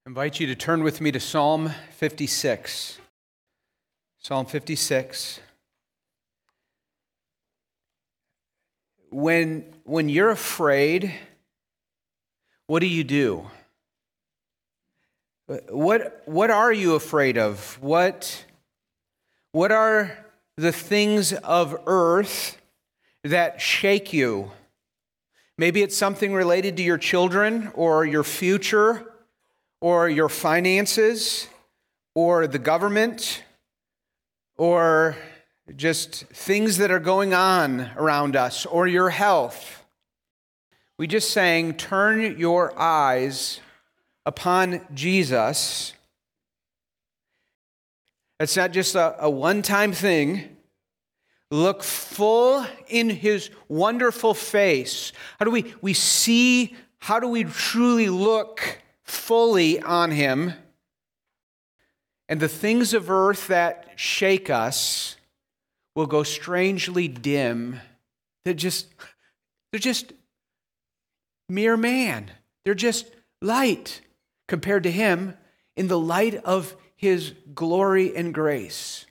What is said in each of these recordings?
I invite you to turn with me to Psalm 56. Psalm 56. When you're afraid, what do? What are you afraid of? What are the things of earth that shake you? Maybe it's something related to your children or your future or your finances or the government or just things that are going on around us or your health. We just sang, turn your eyes upon Jesus. It's not just a one-time thing. Look full in his wonderful face. How do we truly look fully on him? And the things of earth that shake us will go strangely dim. They're just mere man. They're just light compared to him in the light of his glory and grace.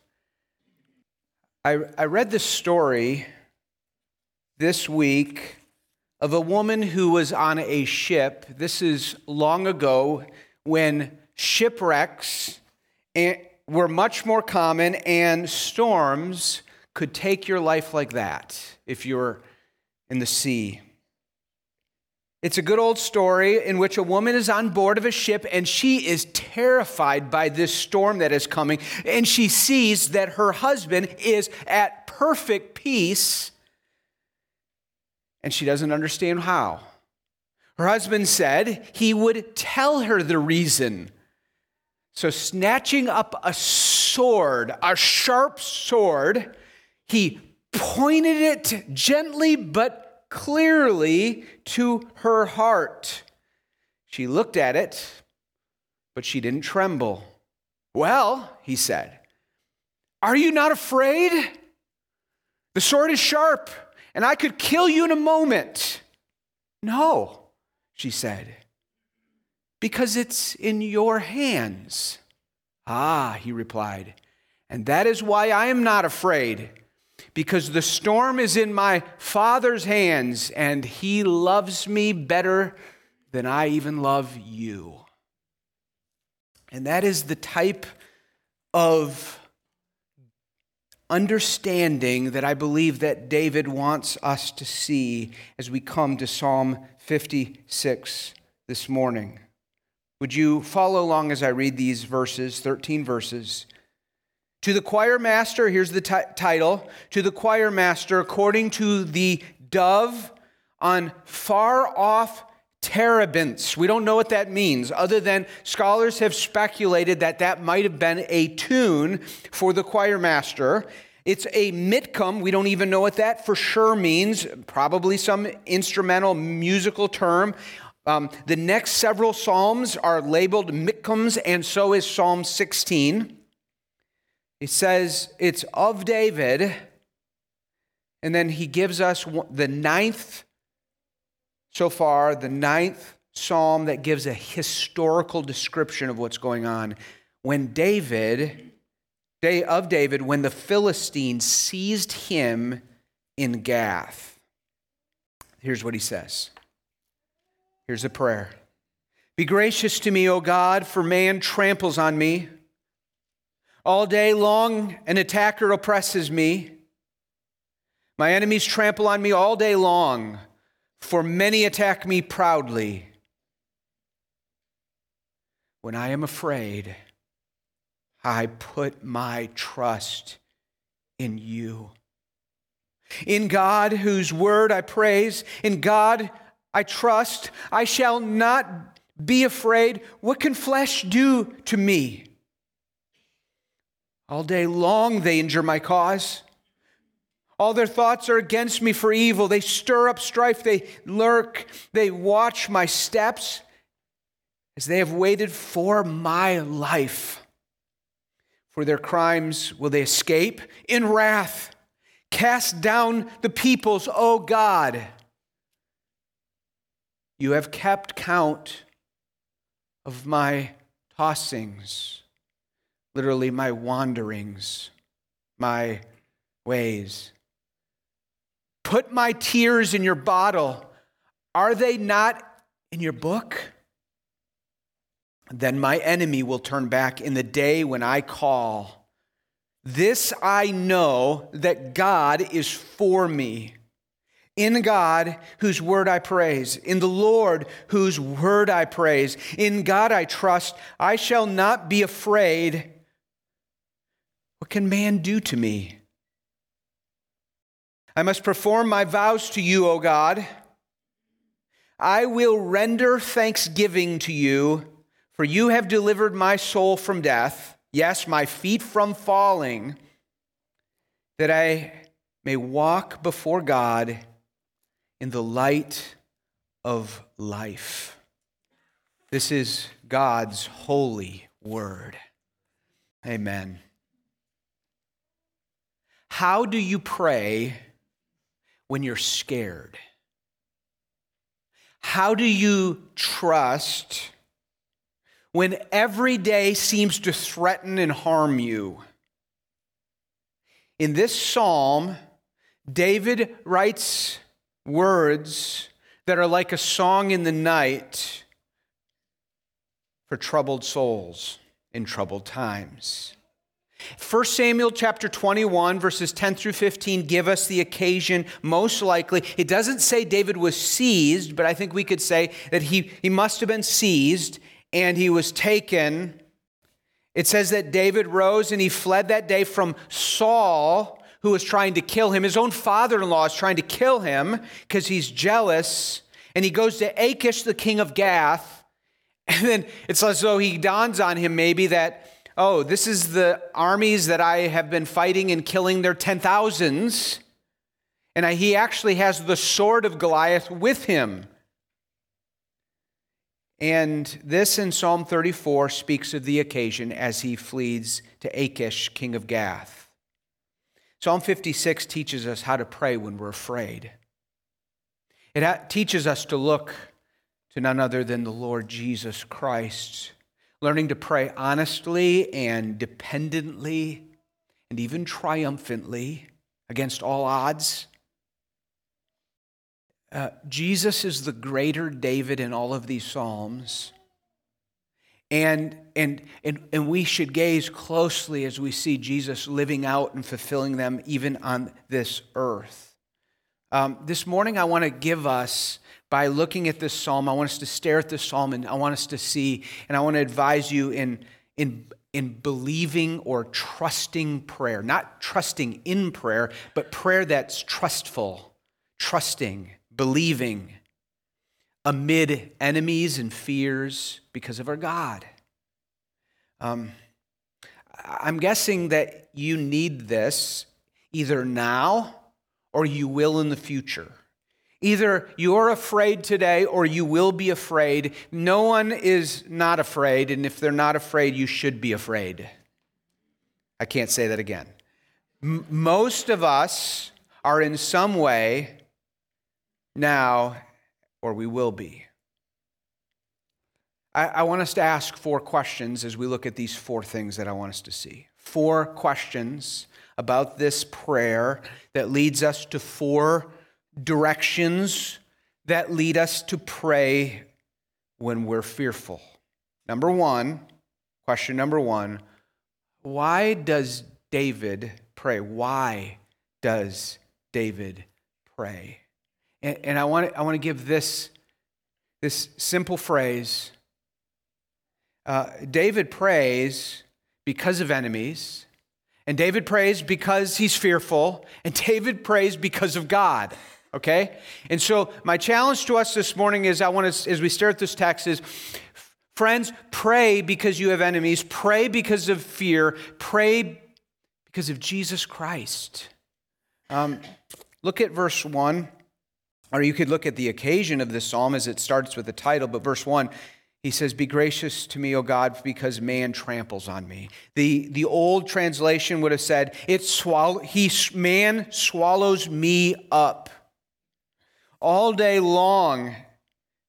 I read this story this week of a woman who was on a ship. This is long ago when shipwrecks were much more common and storms could take your life like that if you're in the sea. It's a good old story in which a woman is on board of a ship and she is terrified by this storm that is coming, and she sees that her husband is at perfect peace and she doesn't understand how. Her husband said he would tell her the reason. So snatching up a sword, a sharp sword, he pointed it gently but clearly to her heart. She looked at it, but she didn't tremble. Well, he said, are you not afraid? The sword is sharp, and I could kill you in a moment. No, she said, because it's in your hands. Ah, he replied, and that is why I am not afraid. Because the storm is in my Father's hands, and he loves me better than I even love you. And that is the type of understanding that I believe that David wants us to see as we come to Psalm 56 this morning. Would you follow along as I read these verses, 13 verses? To the choir master, here's the title, to the choir master, according to the dove on far-off terebinths. We don't know what that means, other than scholars have speculated that that might have been a tune for the choir master. It's a mitkum. We don't even know what that for sure means, probably some instrumental musical term. The next several psalms are labeled mitkums, and so is Psalm 16. It says it's of David, and then he gives us the ninth psalm that gives a historical description of what's going on. When David, when the Philistines seized him in Gath. Here's what he says. Here's a prayer. Be gracious to me, O God, for man tramples on me. All day long, an attacker oppresses me. My enemies trample on me all day long, for many attack me proudly. When I am afraid, I put my trust in you. In God, whose word I praise, in God I trust, I shall not be afraid. What can flesh do to me? All day long they injure my cause. All their thoughts are against me for evil. They stir up strife. They lurk. They watch my steps as they have waited for my life. For their crimes will they escape in wrath. Cast down the peoples, O God. You have kept count of my tossings, literally my wanderings, my ways. Put my tears in your bottle. Are they not in your book? Then my enemy will turn back in the day when I call. This I know, that God is for me. In God, whose word I praise. In the Lord, whose word I praise. In God I trust. I shall not be afraid. What can man do to me? I must perform my vows to you, O God. I will render thanksgiving to you, for you have delivered my soul from death, yes, my feet from falling, that I may walk before God in the light of life. This is God's holy word. Amen. How do you pray when you're scared? How do you trust when every day seems to threaten and harm you? In this psalm, David writes words that are like a song in the night for troubled souls in troubled times. 1 Samuel chapter 21, verses 10 through 15 give us the occasion most likely. It doesn't say David was seized, but I think we could say that he must have been seized and he was taken. It says that David rose and he fled that day from Saul, who was trying to kill him. His own father-in-law is trying to kill him because he's jealous. And he goes to Achish, the king of Gath. And then it's as though he dawns on him maybe that, oh, this is the armies that I have been fighting and killing their 10,000s. And he actually has the sword of Goliath with him. And this in Psalm 34 speaks of the occasion as he flees to Achish, king of Gath. Psalm 56 teaches us how to pray when we're afraid. It teaches us to look to none other than the Lord Jesus Christ, learning to pray honestly and dependently and even triumphantly against all odds. Jesus is the greater David in all of these Psalms. And we should gaze closely as we see Jesus living out and fulfilling them even on this earth. This morning I want to give us, by looking at this psalm, I want us to stare at this psalm and I want us to see, and I want to advise you in believing or trusting prayer. Not trusting in prayer, but prayer that's trustful, trusting, believing, amid enemies and fears because of our God. I'm guessing that you need this either now or you will in the future. Either you're afraid today or you will be afraid. No one is not afraid, and if they're not afraid, you should be afraid. I can't say that again. Most of us are in some way now, or we will be. I want us to ask 4 questions as we look at these 4 things that I want us to see. 4 questions about this prayer that leads us to 4 directions that lead us to pray when we're fearful. Question number 1, why does David pray? Why does David pray? And I want to give this simple phrase. David prays because of enemies, and David prays because he's fearful, and David prays because of God. Okay? And so my challenge to us this morning is as we stare at this text is, friends, pray because you have enemies, pray because of fear, pray because of Jesus Christ. Look at verse 1. Or you could look at the occasion of this psalm as it starts with the title, but verse 1, he says, "Be gracious to me, O God, because man tramples on me." The old translation would have said, man swallows me up. All day long,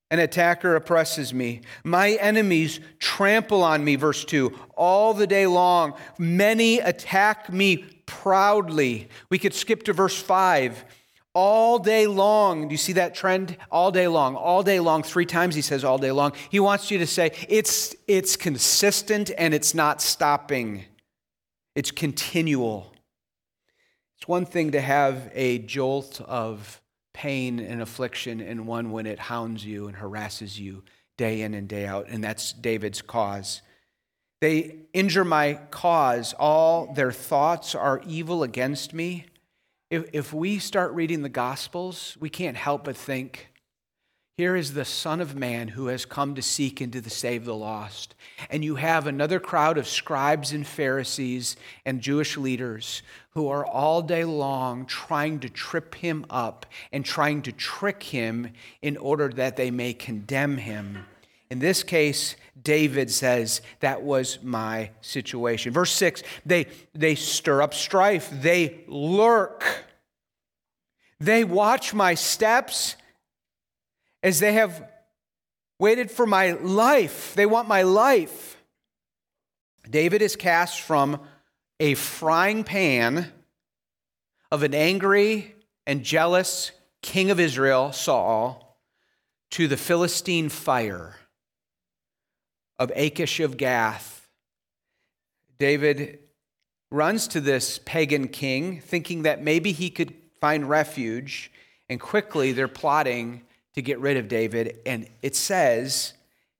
An attacker oppresses me. My enemies trample on me, verse 2, all the day long. Many attack me proudly. We could skip to verse 5. All day long. Do you see that trend? All day long. All day long. 3 times he says all day long. He wants you to say it's consistent and it's not stopping. It's continual. It's one thing to have a jolt of pain and affliction, and one when it hounds you and harasses you day in and day out, and that's David's cause. They injure my cause. All their thoughts are evil against me. If we start reading the Gospels, we can't help but think, here is the Son of Man who has come to seek and to save the lost. And you have another crowd of scribes and Pharisees and Jewish leaders who are all day long trying to trip him up and trying to trick him in order that they may condemn him. In this case, David says, that was my situation. Verse 6, they stir up strife. They lurk. They watch my steps as they have waited for my life. They want my life. David is cast from a frying pan of an angry and jealous king of Israel, Saul, to the Philistine fire of Achish of Gath. David runs to this pagan king, thinking that maybe he could find refuge, and quickly they're plotting to get rid of David. And it says,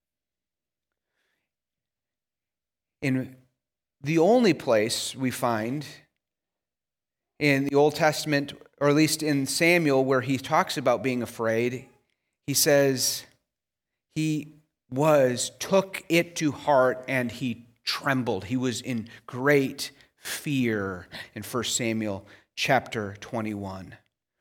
in the only place we find in the Old Testament, or at least in Samuel, where he talks about being afraid, he says he took it to heart and he trembled. He was in great fear in 1 Samuel chapter 21.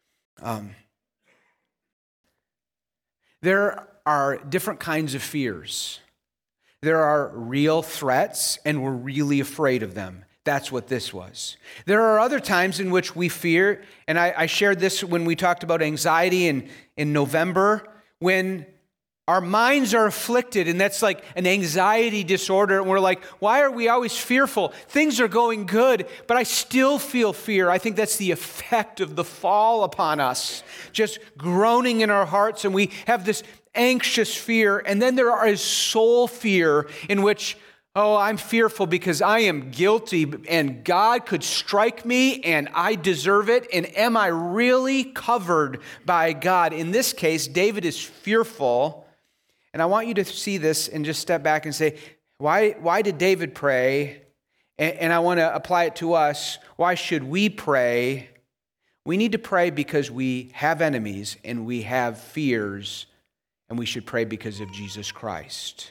There are different kinds of fears. There are real threats, and we're really afraid of them. That's what this was. There are other times in which we fear, and I shared this when we talked about anxiety in November, when our minds are afflicted, and that's like an anxiety disorder, and we're like, why are we always fearful? Things are going good, but I still feel fear. I think that's the effect of the fall upon us, just groaning in our hearts, and we have this anxious fear. And then there is soul fear, in which, I'm fearful because I am guilty, and God could strike me, and I deserve it, and am I really covered by God? In this case, David is fearful. And I want you to see this and just step back and say, why did David pray? And I want to apply it to us. Why should we pray? We need to pray because we have enemies and we have fears, and we should pray because of Jesus Christ.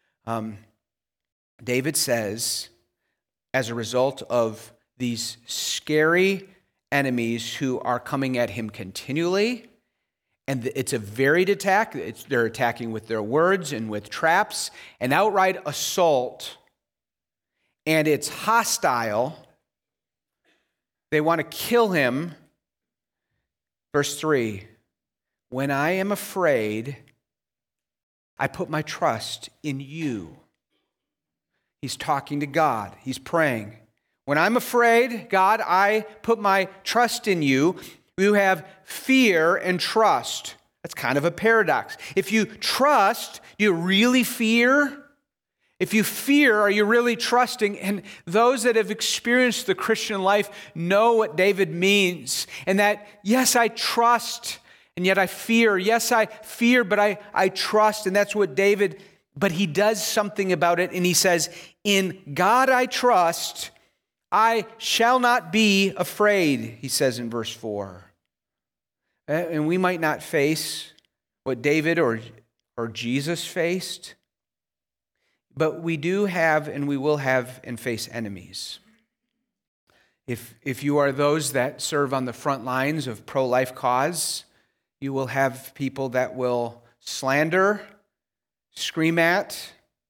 David says, as a result of these scary enemies who are coming at him continually, and it's a varied attack. They're attacking with their words and with traps, an outright assault, and it's hostile. They want to kill him. Verse 3, when I am afraid, I put my trust in you. He's talking to God. He's praying. When I'm afraid, God, I put my trust in you. You have fear and trust. That's kind of a paradox. If you trust, do you really fear? If you fear, are you really trusting? And those that have experienced the Christian life know what David means. And that, yes, I trust, and yet I fear. Yes, I fear, but I trust. And that's what David, but he does something about it. And he says, in God I trust, I shall not be afraid, he says in verse 4. And we might not face what David or Jesus faced, but we do have and we will have and face enemies. If you are those that serve on the front lines of pro-life cause, you will have people that will slander, scream at,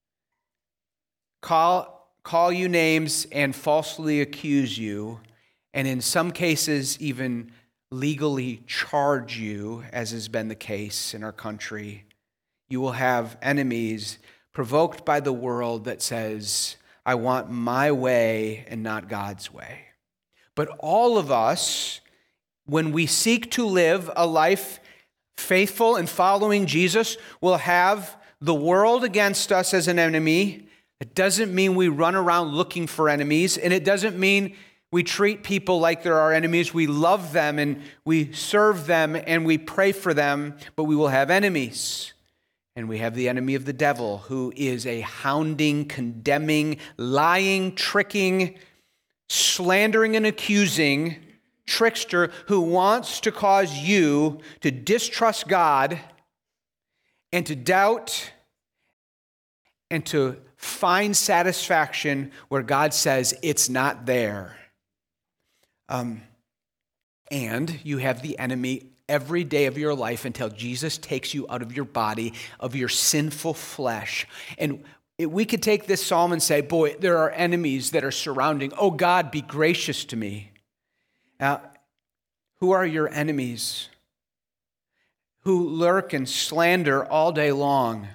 call you names, and falsely accuse you, and in some cases even legally charge you, as has been the case in our country, you will have enemies provoked by the world that says, I want my way and not God's way. But all of us, when we seek to live a life faithful and following Jesus, will have the world against us as an enemy. It doesn't mean we run around looking for enemies, and it doesn't mean we treat people like they're our enemies. We love them and we serve them and we pray for them, but we will have enemies. And we have the enemy of the devil, who is a hounding, condemning, lying, tricking, slandering, and accusing trickster who wants to cause you to distrust God and to doubt and to find satisfaction where God says it's not there. And you have the enemy every day of your life until Jesus takes you out of your body, of your sinful flesh. And we could take this psalm and say, boy, there are enemies that are surrounding. Oh, God, be gracious to me. Who are your enemies? Who lurk and slander all day long?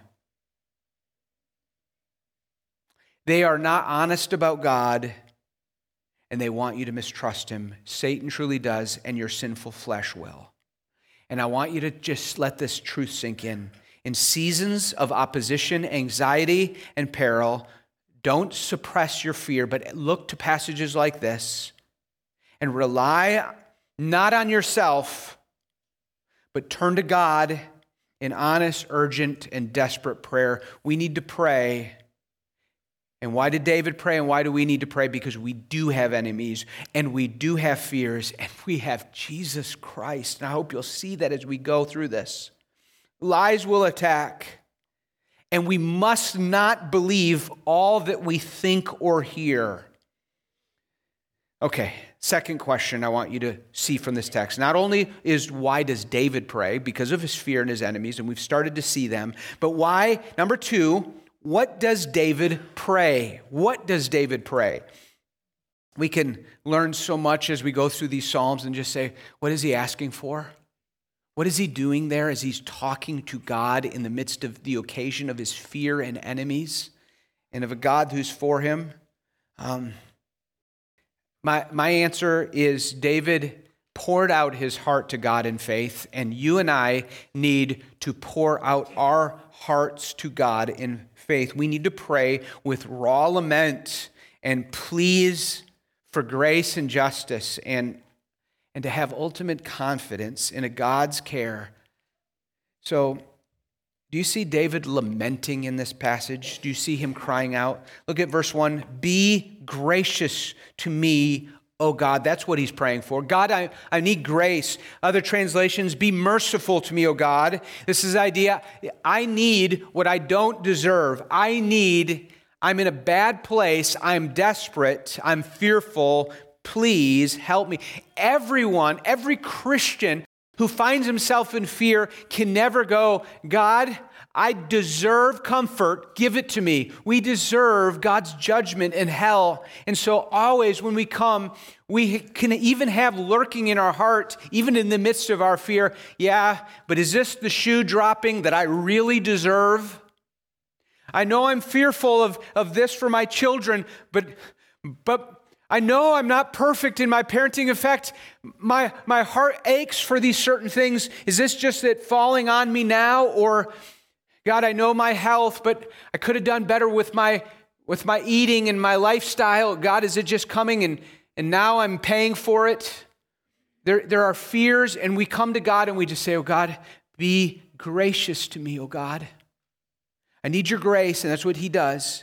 They are not honest about God, and they want you to mistrust him. Satan truly does, and your sinful flesh will. And I want you to just let this truth sink in. In seasons of opposition, anxiety, and peril, don't suppress your fear, but look to passages like this and rely not on yourself, but turn to God in honest, urgent, and desperate prayer. We need to pray. And why did David pray, and why do we need to pray? Because we do have enemies, and we do have fears, and we have Jesus Christ. And I hope you'll see that as we go through this. Lies will attack, and we must not believe all that we think or hear. Okay, second question I want you to see from this text. Not only is why does David pray? Because of his fear and his enemies, and we've started to see them. But why? Number two, what does David pray? What does David pray? We can learn so much as we go through these Psalms and just say, what is he asking for? What is he doing there as he's talking to God in the midst of the occasion of his fear and enemies and of a God who's for him? My answer is David poured out his heart to God in faith, and you and I need to pour out our hearts to God in faith. We need to pray with raw lament and pleas for grace and justice, and to have ultimate confidence in a God's care. So, do you see David lamenting in this passage? Do you see him crying out? Look at verse 1. Be gracious to me, O God. That's what he's praying for. God, I need grace. Other translations, be merciful to me, O God. This is the idea. I need what I don't deserve. I'm in a bad place. I'm desperate. I'm fearful. Please help me. Everyone, every Christian who finds himself in fear can never go, God, I deserve comfort. Give it to me. We deserve God's judgment in hell. And so always when we come, we can even have lurking in our heart, even in the midst of our fear, yeah, but is this the shoe dropping that I really deserve? I know I'm fearful of this for my children, but I know I'm not perfect in my parenting. In fact, my heart aches for these certain things. Is this just it falling on me now? Or, God, I know my health, but I could have done better with my eating and my lifestyle. God, is it just coming and now I'm paying for it? There are fears, and we come to God and we just say, oh God, be gracious to me, oh God. I need your grace, and that's what he does.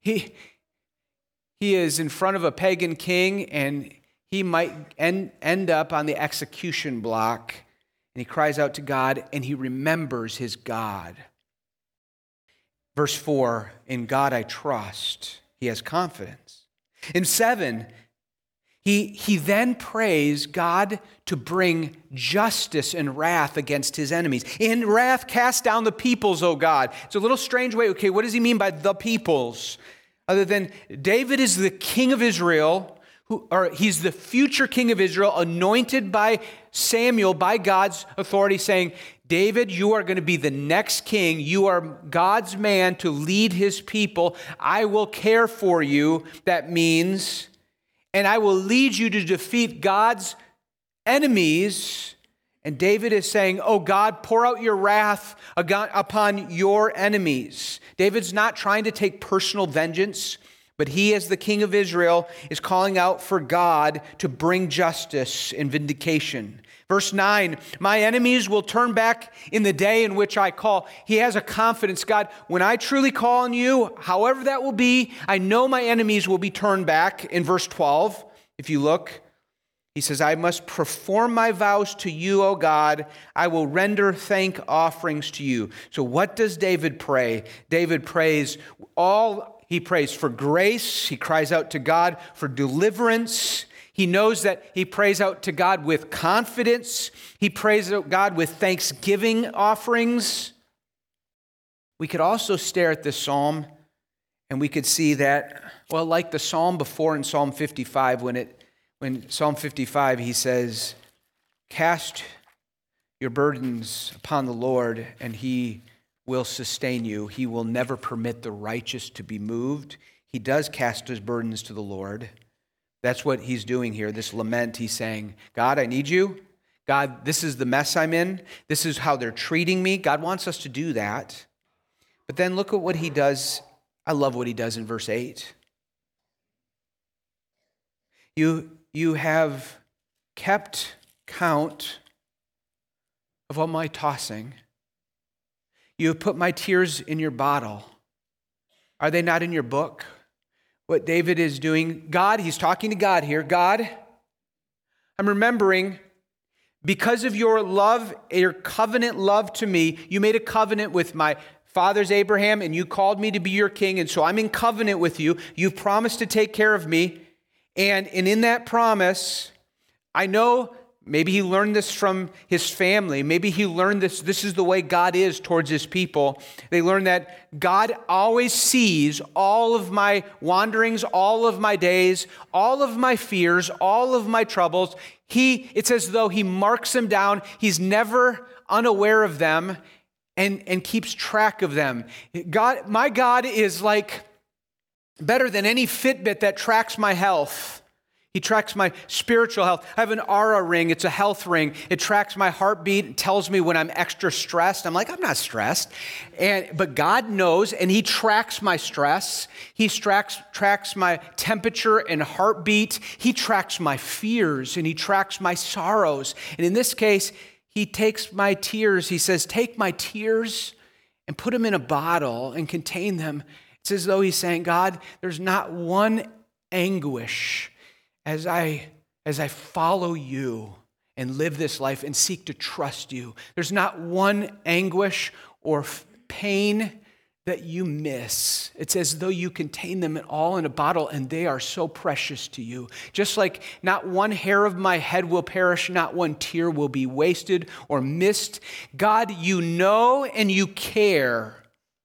He is in front of a pagan king, and he might end up on the execution block, and he cries out to God, and he remembers his God. Verse 4, in God I trust. He has confidence. In 7, he then prays God to bring justice and wrath against his enemies. In wrath, cast down the peoples, O God. It's a little strange way. Okay, what does he mean by the peoples? Other than David is the king of Israel He's the future king of Israel, anointed by Samuel, by God's authority, saying, David, you are going to be the next king. You are God's man to lead his people. I will care for you, that means, and I will lead you to defeat God's enemies. And David is saying, oh God, pour out your wrath upon your enemies. David's not trying to take personal vengeance, but he, as the king of Israel, is calling out for God to bring justice and vindication. Verse 9, my enemies will turn back in the day in which I call. He has a confidence, God, when I truly call on you, however that will be, I know my enemies will be turned back. In verse 12, if you look, he says, I must perform my vows to you, O God. I will render thank offerings to you. So what does David pray? David prays He prays for grace. He cries out to God for deliverance. He knows that he prays out to God with confidence. He prays out God with thanksgiving offerings. We could also stare at this psalm and we could see that, well, like the psalm before in Psalm 55, when Psalm 55, he says, cast your burdens upon the Lord and he will sustain you. He will never permit the righteous to be moved. He does cast his burdens to the Lord. That's what he's doing here, this lament. He's saying, God, I need you. God, this is the mess I'm in. This is how they're treating me. God wants us to do that. But then look at what he does. I love what he does in verse 8. You have kept count of all my tossing. You have put my tears in your bottle. Are they not in your book? What David is doing, God, he's talking to God here. God, I'm remembering because of your love, your covenant love to me, you made a covenant with my fathers Abraham and you called me to be your king. And so I'm in covenant with you. You've promised to take care of me. And in that promise, I know maybe he learned this from his family. Maybe he learned this. This is the way God is towards his people. They learned that God always sees all of my wanderings, all of my days, all of my fears, all of my troubles. It's as though he marks them down. He's never unaware of them and keeps track of them. My God is like better than any Fitbit that tracks my health. He tracks my spiritual health. I have an Aura ring. It's a health ring. It tracks my heartbeat. It tells me when I'm extra stressed. I'm like, I'm not stressed. But God knows, and he tracks my stress. He tracks my temperature and heartbeat. He tracks my fears, and he tracks my sorrows. And in this case, he takes my tears. He says, take my tears and put them in a bottle and contain them. It's as though he's saying, God, there's not one anguish as I follow you and live this life and seek to trust you. There's not one anguish or pain that you miss. It's as though you contain them all in a bottle and they are so precious to you. Just like not one hair of my head will perish, not one tear will be wasted or missed. God, you know and you care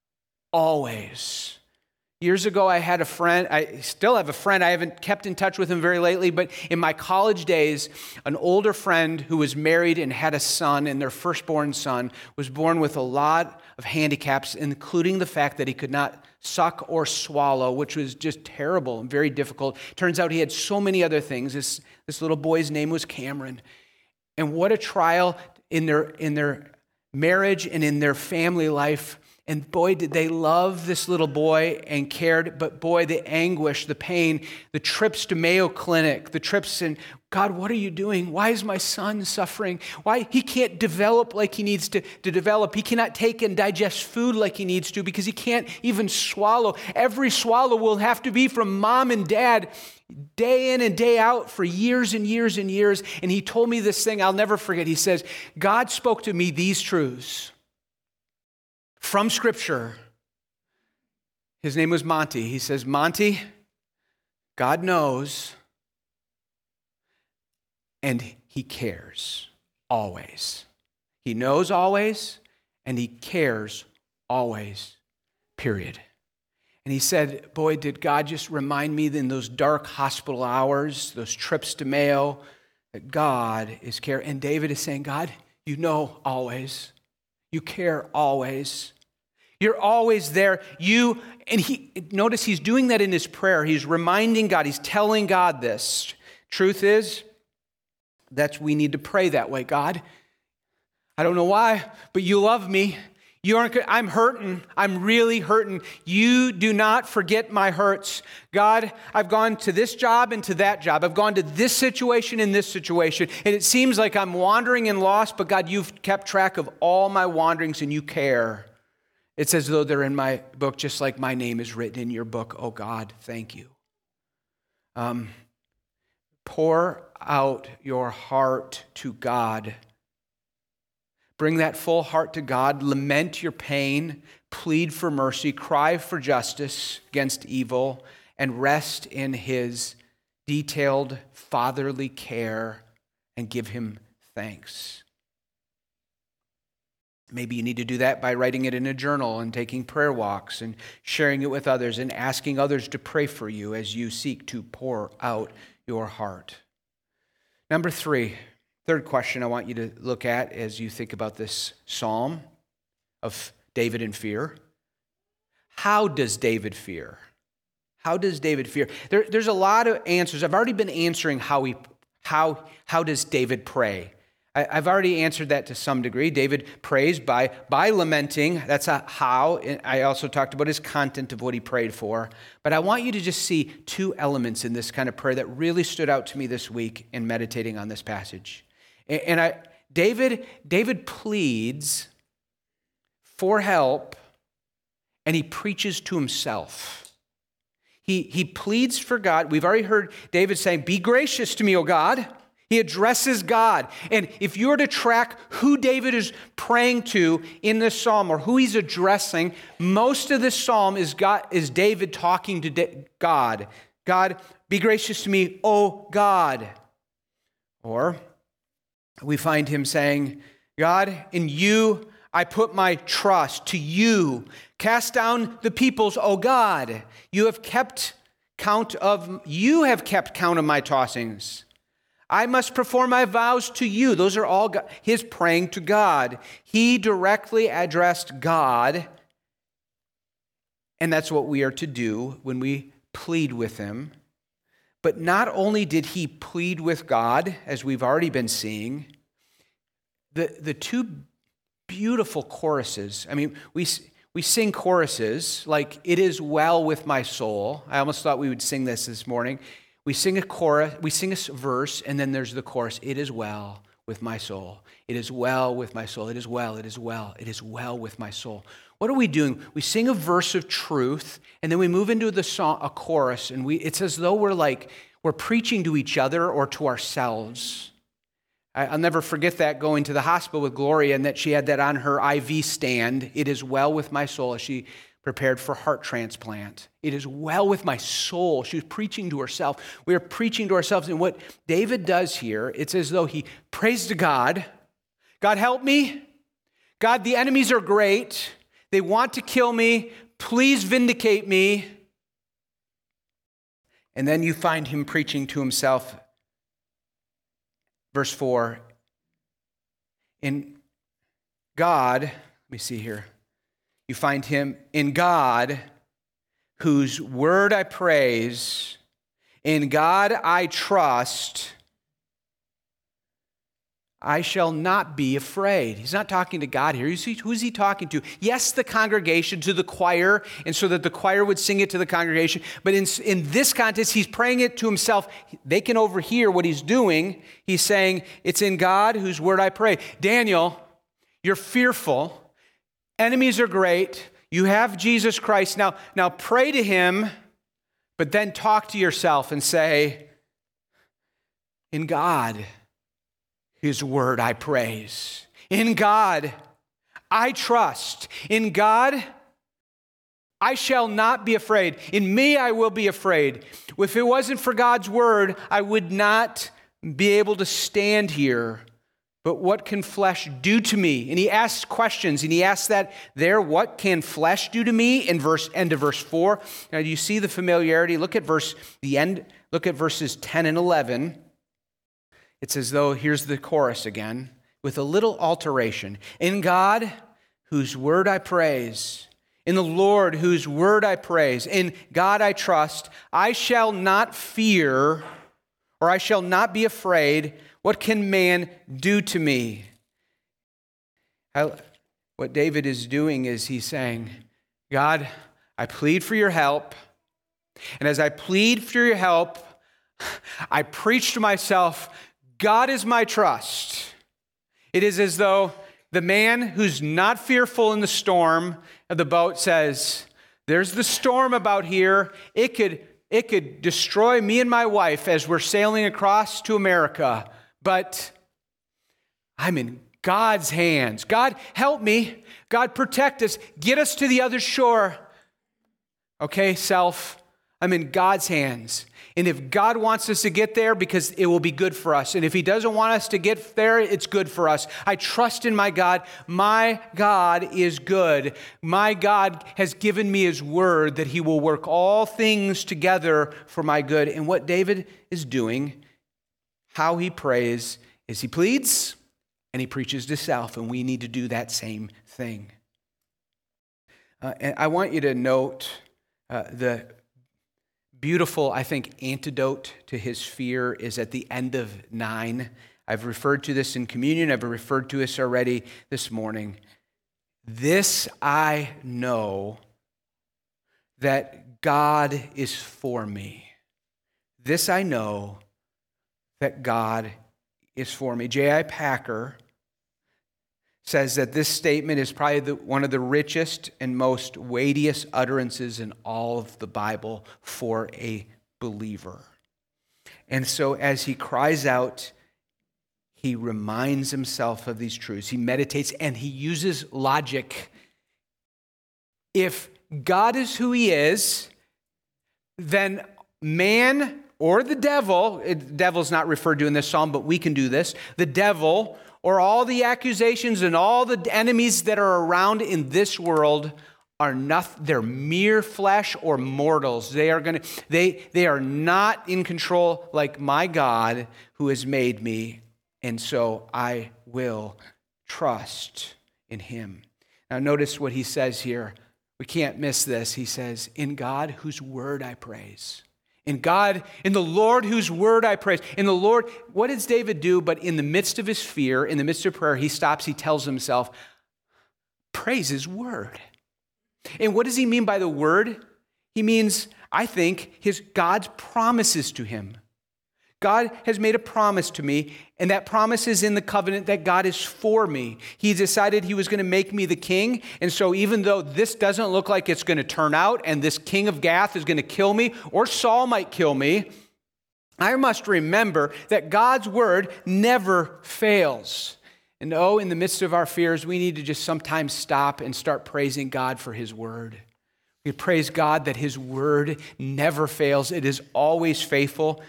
always. Years ago, I had a friend, I still have a friend, I haven't kept in touch with him very lately, but in my college days, an older friend who was married and had a son, and their firstborn son was born with a lot of handicaps, including the fact that he could not suck or swallow, which was just terrible and very difficult. Turns out he had so many other things. This little boy's name was Cameron. And what a trial in their marriage and in their family life. And boy, did they love this little boy and cared, but boy, the anguish, the pain, the trips to Mayo Clinic, the trips in, God, what are you doing? Why is my son suffering? Why he can't develop like he needs to develop? He cannot take and digest food like he needs to because he can't even swallow. Every swallow will have to be from mom and dad day in and day out for years and years and years. And he told me this thing I'll never forget. He says, God spoke to me these truths from Scripture. His name was Monty. He says, Monty, God knows and he cares always. He knows always and he cares always, period. And he said, boy, did God just remind me in those dark hospital hours, those trips to Mayo, that God is care. And David is saying, God, you know always. You care always. You're always there. Notice he's doing that in his prayer. He's reminding God. He's telling God this. Truth is, we need to pray that way. God, I don't know why, but you love me. I'm hurting. I'm really hurting. You do not forget my hurts. God, I've gone to this job and to that job. I've gone to this situation and this situation. And it seems like I'm wandering and lost, but God, you've kept track of all my wanderings and you care. It's as though they're in my book, just like my name is written in your book. Oh God, thank you. Pour out your heart to God. Bring that full heart to God. Lament your pain. Plead for mercy. Cry for justice against evil. And rest in his detailed fatherly care and give him thanks. Maybe you need to do that by writing it in a journal and taking prayer walks and sharing it with others and asking others to pray for you as you seek to pour out your heart. Number 3. Third question I want you to look at as you think about this psalm of David in fear. How does David fear? How does David fear? There's a lot of answers. I've already been answering how does David pray. I've already answered that to some degree. David prays by lamenting. That's a how. I also talked about his content of what he prayed for. But I want you to just see 2 elements in this kind of prayer that really stood out to me this week in meditating on this passage. And David pleads for help, and he preaches to himself. He pleads for God. We've already heard David saying, "Be gracious to me, O God." He addresses God. And if you were to track who David is praying to in this psalm or who he's addressing, most of this psalm is David talking to God. God, be gracious to me, O God. Or we find him saying, God, in you I put my trust. To you, cast down the peoples, O God. You have kept count of my tossings. I must perform my vows to you. Those are all his praying to God. He directly addressed God, and that's what we are to do when we plead with him. But not only did he plead with God, as we've already been seeing, the 2 beautiful choruses. I mean, we sing choruses like, "It is well with my soul." I almost thought we would sing this morning. We sing a chorus, we sing a verse, and then there's the chorus. "It is well with my soul. It is well with my soul. It is well, it is well, it is well with my soul." What are we doing? We sing a verse of truth, and then we move into the song, a chorus, and it's as though we're preaching to each other or to ourselves. I'll never forget that going to the hospital with Gloria, and that she had that on her IV stand. "It is well with my soul," as she prepared for heart transplant. "It is well with my soul." She was preaching to herself. We are preaching to ourselves. And what David does here, it's as though he prays to God. God, help me. God, the enemies are great. They want to kill me. Please vindicate me. And then you find him preaching to himself. Verse 4. In God, let me see here. You find him in God, whose word I praise, in God I trust, I shall not be afraid. He's not talking to God here. Who is he talking to? Yes, the congregation, to the choir, and so that the choir would sing it to the congregation. But in this context, he's praying it to himself. They can overhear what he's doing. He's saying, it's in God whose word I pray. Daniel, you're fearful. Enemies are great. You have Jesus Christ. Now pray to him, but then talk to yourself and say, in God, his word I praise. In God, I trust. In God, I shall not be afraid. In me, I will be afraid. If it wasn't for God's word, I would not be able to stand here But what can flesh do to me? And he asks questions, and he asks that there, what can flesh do to me? In end of verse 4. Now, do you see the familiarity? Look at verses 10 and 11. It's as though, here's the chorus again, with a little alteration. In God, whose word I praise, in the Lord, whose word I praise, in God I trust, I shall not fear, or I shall not be afraid. What can man do to me? What David is doing is he's saying, God, I plead for your help. And as I plead for your help, I preach to myself, God is my trust. It is as though the man who's not fearful in the storm of the boat says, there's the storm about here. It could destroy me and my wife as we're sailing across to America. But I'm in God's hands. God, help me. God, protect us. Get us to the other shore. Okay, self, I'm in God's hands. And if God wants us to get there, because it will be good for us. And if he doesn't want us to get there, it's good for us. I trust in my God. My God is good. My God has given me his word that he will work all things together for my good. And what David is doing, how he prays, is he pleads and he preaches to self, and we need to do that same thing. And I want you to note the beautiful, I think, antidote to his fear is at the end of 9. I've referred to this in communion. I've referred to this already this morning. This I know, that God is for me. This I know, that God is for me. J.I. Packer says that this statement is probably one of the richest and most weightiest utterances in all of the Bible for a believer. And so as he cries out, he reminds himself of these truths. He meditates and he uses logic. If God is who he is, then man or the devil's not referred to in this psalm, but we can do this, the devil or all the accusations and all the enemies that are around in this world are nothing. They're mere flesh or mortals. They are not in control like my God who has made me, and so I will trust in him. Now notice what he says here. We can't miss this. He says, in God whose word I praise. In God, in the Lord whose word I praise. In the Lord, what does David do? But in the midst of his fear, in the midst of prayer, he stops, he tells himself, praise his word. And what does he mean by the word? He means, I think, God's promises to him. God has made a promise to me, and that promise is in the covenant that God is for me. He decided he was going to make me the king, and so even though this doesn't look like it's going to turn out, and this king of Gath is going to kill me, or Saul might kill me, I must remember that God's word never fails. And in the midst of our fears, we need to just sometimes stop and start praising God for his word. We praise God that his word never fails. It is always faithful.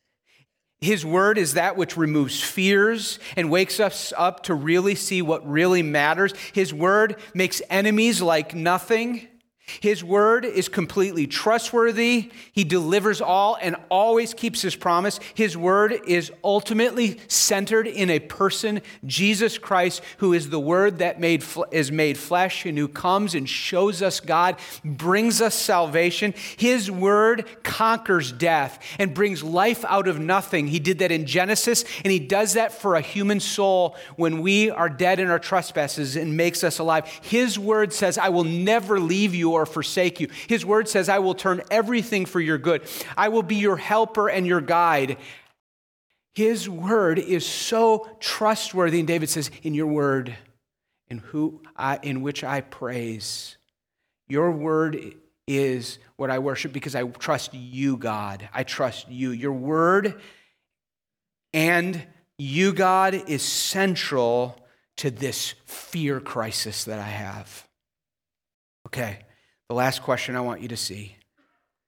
His word is that which removes fears and wakes us up to really see what really matters. His word makes enemies like nothing. His word is completely trustworthy. He delivers all and always keeps his promise. His word is ultimately centered in a person, Jesus Christ, who is the word that is made flesh and who comes and shows us God, brings us salvation. His word conquers death and brings life out of nothing. He did that in Genesis, and he does that for a human soul when we are dead in our trespasses and makes us alive. His word says, I will never leave you or forsake you. His word says, I will turn everything for your good. I will be your helper and your guide. His word is so trustworthy. And David says, in your word, in which I praise, your word is what I worship because I trust you, God. I trust you. Your word and you, God, is central to this fear crisis that I have. Okay. The last question I want you to see.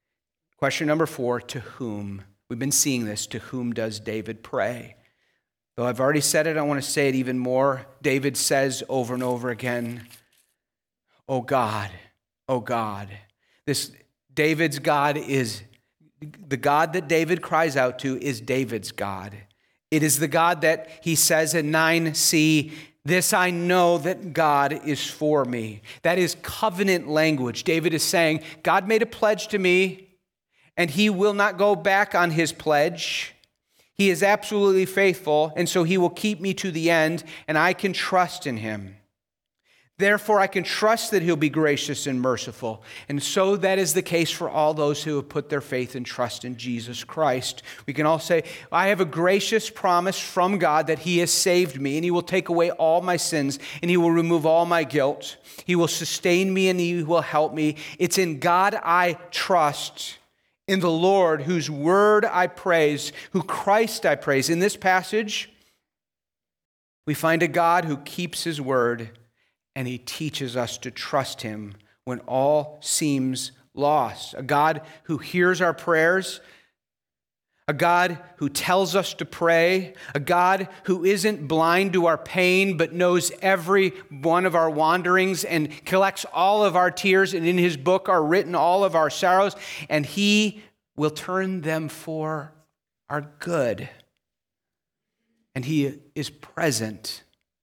Question number 4, to whom? We've been seeing this. To whom does David pray? Though I've already said it, I want to say it even more. David says over and over again, "Oh God, oh God." This David's God is, the God that David cries out to is David's God. It is the God that he says in 9c, "This I know that God is for me." That is covenant language. David is saying, God made a pledge to me, and he will not go back on his pledge. He is absolutely faithful, and so he will keep me to the end, and I can trust in him. Therefore, I can trust that he'll be gracious and merciful. And so that is the case for all those who have put their faith and trust in Jesus Christ. We can all say, I have a gracious promise from God that he has saved me, and he will take away all my sins, and he will remove all my guilt. He will sustain me, and he will help me. It's in God I trust, in the Lord whose word I praise, who Christ I praise. In this passage, we find a God who keeps his word, and he teaches us to trust him when all seems lost. A God who hears our prayers, a God who tells us to pray, a God who isn't blind to our pain but knows every one of our wanderings and collects all of our tears, and in his book are written all of our sorrows, and he will turn them for our good. And he is present.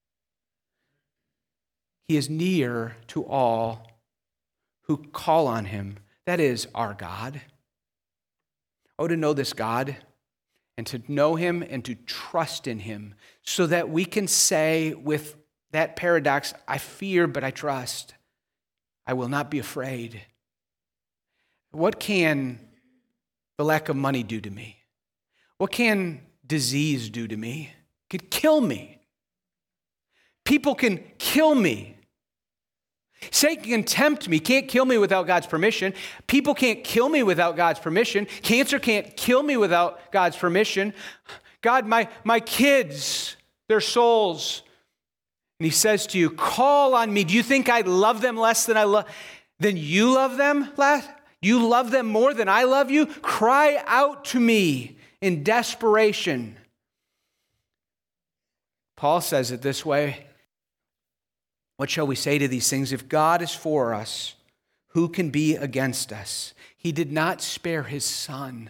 He is near to all who call on him. That is our God. Oh, to know this God and to know him and to trust in him so that we can say with that paradox, I fear, but I trust. I will not be afraid. What can the lack of money do to me? What can disease do to me? It could kill me. People can kill me. Satan can tempt me, can't kill me without God's permission. People can't kill me without God's permission. Cancer can't kill me without God's permission. God, my kids, their souls. And he says to you, call on me. Do you think I love them less than you love them? You love them more than I love you? Cry out to me in desperation. Paul says it this way. What shall we say to these things? If God is for us, who can be against us? He did not spare his son,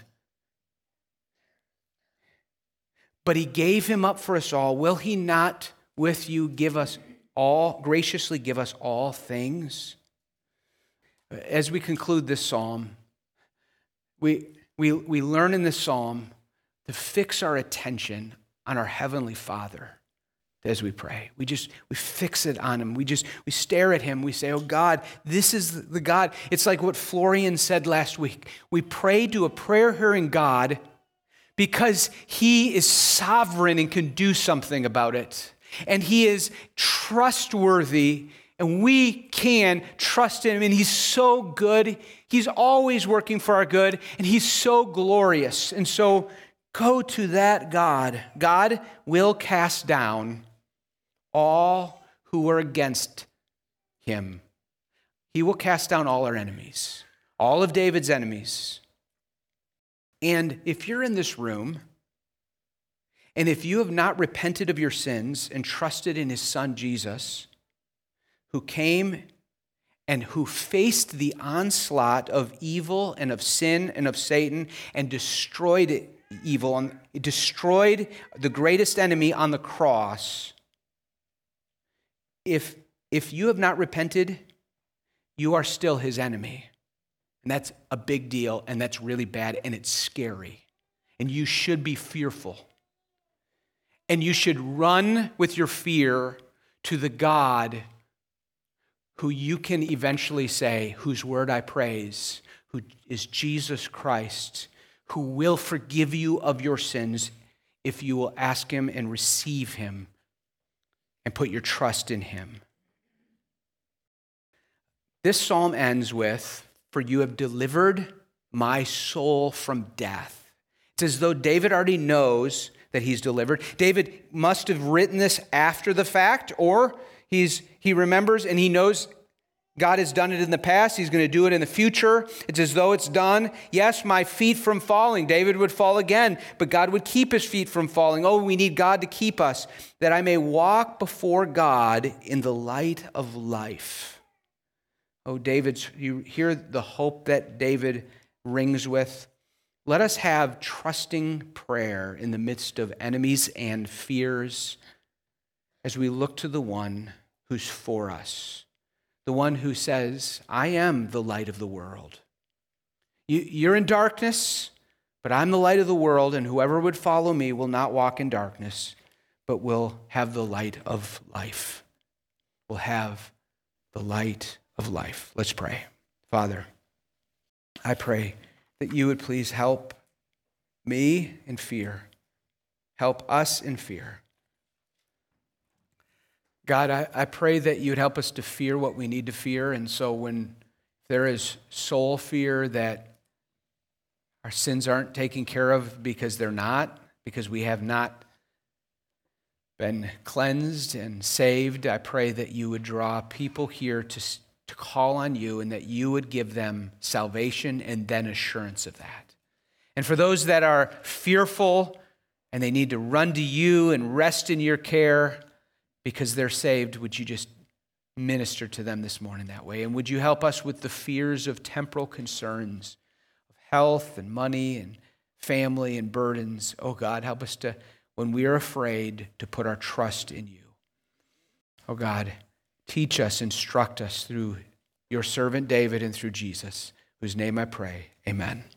but he gave him up for us all. Will he not with you give us all, graciously give us all things? As we conclude this psalm, we learn in this psalm to fix our attention on our Heavenly Father. As we pray, we fix it on him. We stare at him. We say, oh God, this is the God. It's like what Florian said last week. We pray to a prayer-hearing God because he is sovereign and can do something about it. And he is trustworthy, and we can trust him. And he's so good. He's always working for our good, and he's so glorious. And so go to that God. God will cast down all who are against him. He will cast down all our enemies, all of David's enemies. And if you're in this room, and if you have not repented of your sins and trusted in his son Jesus, who came and who faced the onslaught of evil and of sin and of Satan and destroyed evil, and destroyed the greatest enemy on the cross, If you have not repented, you are still his enemy. And that's a big deal, and that's really bad, and it's scary. And you should be fearful. And you should run with your fear to the God who you can eventually say, whose word I praise, who is Jesus Christ, who will forgive you of your sins if you will ask him and receive him and put your trust in him. This psalm ends with, for you have delivered my soul from death. It's as though David already knows that he's delivered. David must have written this after the fact, or he remembers and he knows God has done it in the past. He's going to do it in the future. It's as though it's done. Yes, my feet from falling. David would fall again, but God would keep his feet from falling. Oh, we need God to keep us, that I may walk before God in the light of life. Oh, you hear the hope that David rings with? Let us have trusting prayer in the midst of enemies and fears as we look to the one who's for us. The one who says, I am the light of the world. You're in darkness, but I'm the light of the world, and whoever would follow me will not walk in darkness, but will have the light of life. Will have the light of life. Let's pray. Father, I pray that you would please help me in fear. Help us in fear. God, I pray that you'd help us to fear what we need to fear. And so when there is soul fear that our sins aren't taken care of because they're not, because we have not been cleansed and saved, I pray that you would draw people here to call on you and that you would give them salvation and then assurance of that. And for those that are fearful and they need to run to you and rest in your care, because they're saved, would you just minister to them this morning that way? And would you help us with the fears of temporal concerns, of health and money and family and burdens? Oh God, help us to, when we are afraid, to put our trust in you. Oh God, teach us, instruct us through your servant David and through Jesus, whose name I pray. Amen.